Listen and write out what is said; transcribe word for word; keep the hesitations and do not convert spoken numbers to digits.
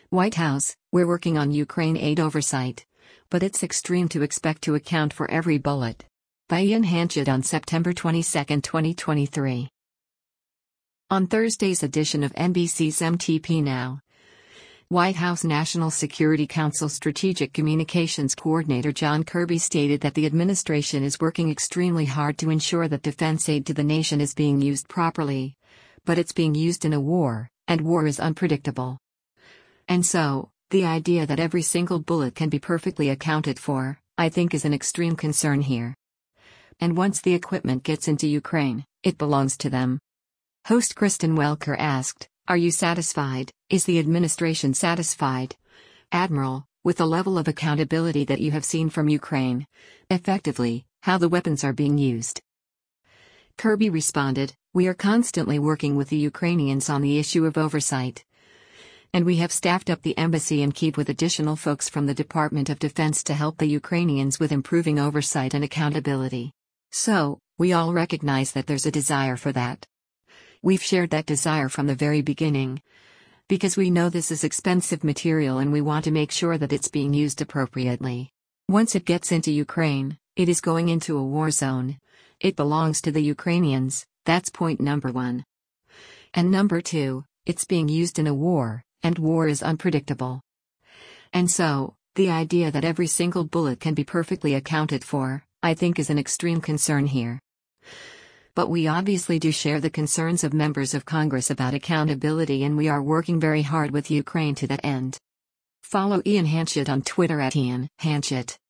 White House, we're working on Ukraine aid oversight. But it's extreme to expect to account for every bullet. By Ian Hanchett on September twenty-second, twenty twenty-three. On Thursday's edition of N B C's M T P Now, White House National Security Council Strategic Communications Coordinator John Kirby stated that the administration is working extremely hard to ensure that defense aid to the nation is being used properly. But it's being used in a war, and war is unpredictable. And so, the idea that every single bullet can be perfectly accounted for, I think is an extreme concern here. And once the equipment gets into Ukraine, it belongs to them. Host Kristen Welker asked, "Are you satisfied? Is the administration satisfied, Admiral, with the level of accountability that you have seen from Ukraine? Effectively, how the weapons are being used?" Kirby responded, "We are constantly working with the Ukrainians on the issue of oversight. And we have staffed up the embassy in Kyiv with additional folks from the Department of Defense to help the Ukrainians with improving oversight and accountability. So, we all recognize that there's a desire for that. We've shared that desire from the very beginning. Because we know this is expensive material and we want to make sure that it's being used appropriately. Once it gets into Ukraine, it is going into a war zone. It belongs to the Ukrainians, that's point number one. And number two, it's being used in a war. And war is unpredictable. And so, the idea that every single bullet can be perfectly accounted for, I think is an extreme concern here. But we obviously do share the concerns of members of Congress about accountability, and we are working very hard with Ukraine to that end." Follow Ian Hanchett on Twitter at Ian Hanchett.